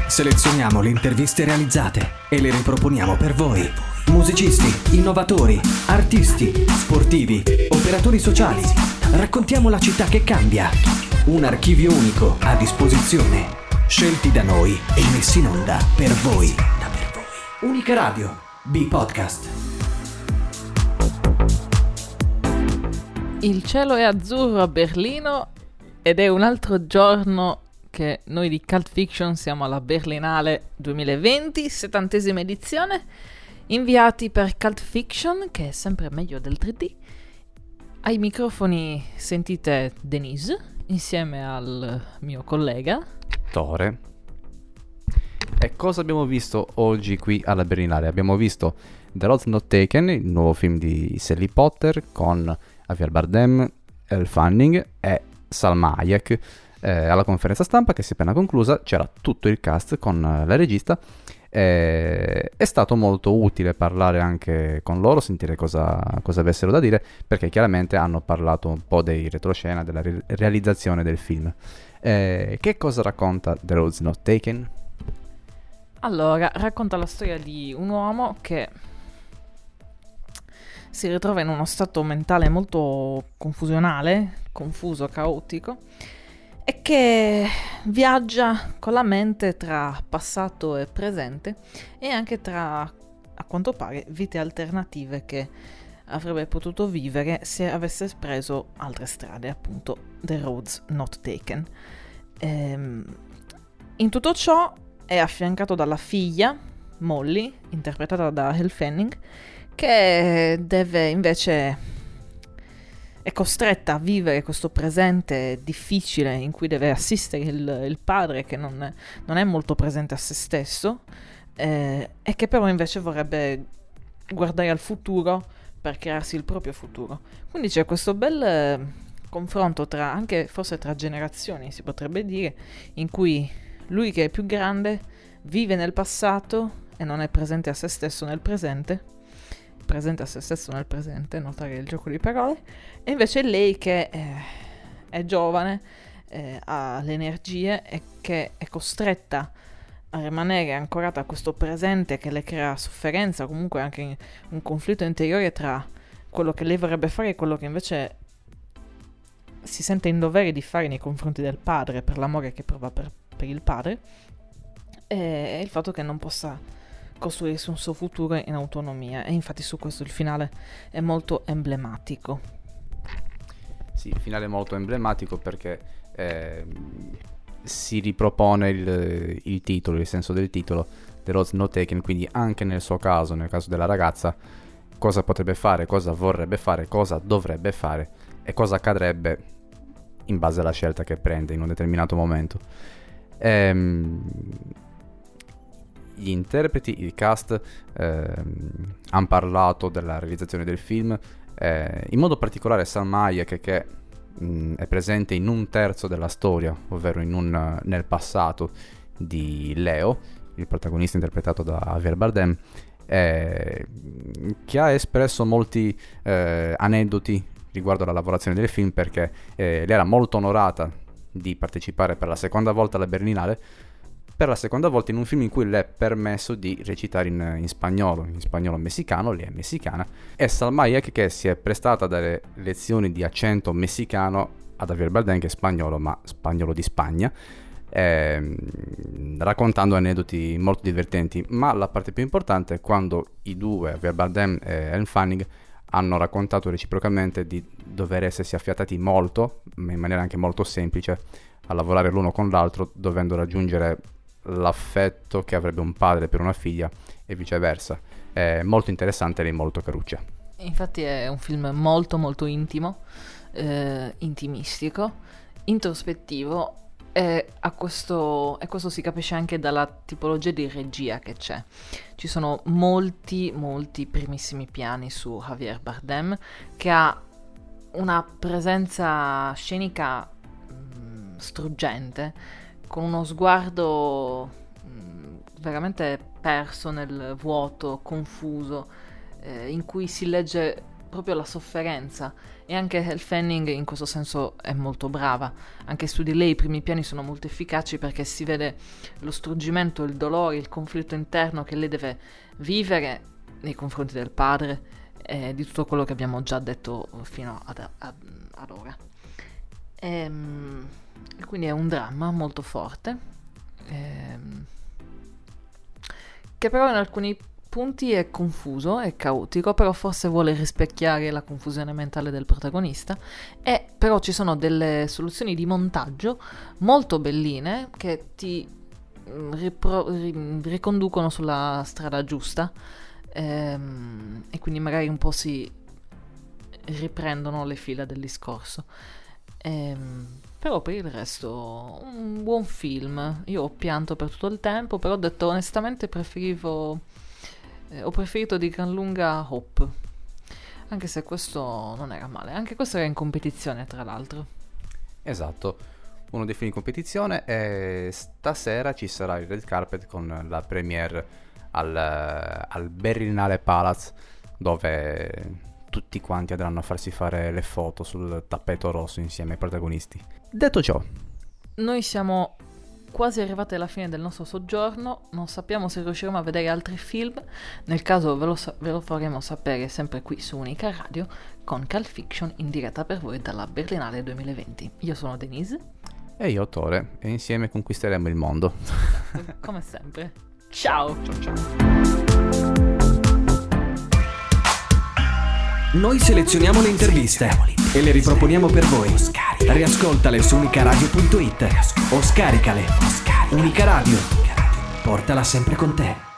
Selezioniamo le interviste realizzate e le riproponiamo per voi. Musicisti, innovatori, artisti, sportivi, operatori sociali. Raccontiamo la città che cambia. Un archivio unico a disposizione. Scelti da noi e messi in onda per voi. Unica Radio, B-Podcast. Il cielo è azzurro a Berlino ed è un altro giorno che noi di Cult Fiction siamo alla Berlinale 2020, 70esima edizione, inviati per Cult Fiction, che è sempre meglio del 3D. Ai microfoni sentite Denise, insieme al mio collega Tore. E cosa abbiamo visto oggi qui alla Berlinale? Abbiamo visto The Road Not Taken, il nuovo film di Sally Potter con Javier Bardem, Elle Fanning e Salma Hayek. Alla conferenza stampa che si è appena conclusa c'era tutto il cast con la regista. È stato molto utile parlare anche con loro, sentire cosa avessero da dire, perché chiaramente hanno parlato un po' dei retroscena, della realizzazione del film. Che cosa racconta The Road Not Taken? Allora, racconta la storia di un uomo che si ritrova in uno stato mentale molto confuso, caotico, e che viaggia con la mente tra passato e presente e anche tra, a quanto pare, vite alternative che avrebbe potuto vivere se avesse preso altre strade, appunto The Roads Not Taken. In tutto ciò è affiancato dalla figlia, Molly, interpretata da Elle Fanning, che deve invece è costretta a vivere questo presente difficile in cui deve assistere il padre che non è molto presente a se stesso, e che però invece vorrebbe guardare al futuro per crearsi il proprio futuro. Quindi c'è questo bel confronto anche forse tra generazioni, si potrebbe dire, in cui lui che è più grande vive nel passato e non è presente a se stesso nel presente, notare il gioco di parole, e invece lei che è giovane, ha le energie e che è costretta a rimanere ancorata a questo presente che le crea sofferenza, comunque anche un conflitto interiore tra quello che lei vorrebbe fare e quello che invece si sente in dovere di fare nei confronti del padre, per l'amore che prova per il padre, e il fatto che non possa costruirsi un suo futuro in autonomia. E infatti su questo il finale è molto emblematico. Sì, il finale è molto emblematico perché si ripropone il titolo, il senso del titolo, The Road Not Taken, quindi anche nel suo caso, nel caso della ragazza, cosa potrebbe fare, cosa vorrebbe fare, cosa dovrebbe fare e cosa accadrebbe in base alla scelta che prende in un determinato momento. Gli interpreti, il cast hanno parlato della realizzazione del film, in modo particolare Salma Hayek, che è presente in un terzo della storia, ovvero nel passato di Leo, il protagonista interpretato da Javier Bardem, che ha espresso molti aneddoti riguardo alla lavorazione del film, perché lei era molto onorata di partecipare per la seconda volta alla Berlinale, per la seconda volta in un film in cui le è permesso di recitare in spagnolo messicano, lei è messicana, e Salma Hayek che si è prestata a dare lezioni di accento messicano ad Javier Bardem, che è spagnolo, ma spagnolo di Spagna, raccontando aneddoti molto divertenti. Ma la parte più importante è quando i due, Javier Bardem e Elle Fanning, hanno raccontato reciprocamente di dover essersi affiatati molto, ma in maniera anche molto semplice, a lavorare l'uno con l'altro, dovendo raggiungere l'affetto che avrebbe un padre per una figlia e viceversa. È molto interessante e molto caruccia. Infatti è un film molto molto intimo, intimistico, introspettivo, e questo si capisce anche dalla tipologia di regia che c'è. Ci sono molti primissimi piani su Javier Bardem, che ha una presenza scenica struggente, con uno sguardo veramente perso nel vuoto, confuso, in cui si legge proprio la sofferenza E anche Elle Fanning in questo senso è molto brava. Anche su di lei i primi piani sono molto efficaci perché si vede lo struggimento, il dolore, il conflitto interno che lei deve vivere nei confronti del padre e di tutto quello che abbiamo già detto fino ad ora. E quindi è un dramma molto forte, che però in alcuni punti è confuso, è caotico, però forse vuole rispecchiare la confusione mentale del protagonista, e però ci sono delle soluzioni di montaggio molto belline che ti riconducono sulla strada giusta, e quindi magari un po' si riprendono le fila del discorso. Però per il resto un buon film. Io ho pianto per tutto il tempo, però ho detto onestamente ho preferito di gran lunga Hope, anche se questo non era male. Anche questo era in competizione, tra l'altro. Esatto, uno dei film in competizione, e stasera ci sarà il red carpet con la premiere al Berlinale Palace, dove tutti quanti andranno a farsi fare le foto sul tappeto rosso insieme ai protagonisti. Detto ciò, noi siamo quasi arrivati alla fine del nostro soggiorno, non sappiamo se riusciremo a vedere altri film, nel caso ve lo faremo sapere sempre qui su Unica Radio con Cult Fiction in diretta per voi dalla Berlinale 2020. Io sono Denise. E io Tore, e insieme conquisteremo il mondo. Come sempre. Ciao! Ciao. Noi selezioniamo le interviste e le riproponiamo per voi. Riascoltale su unicaradio.it o scaricale. Unica Radio. Portala sempre con te.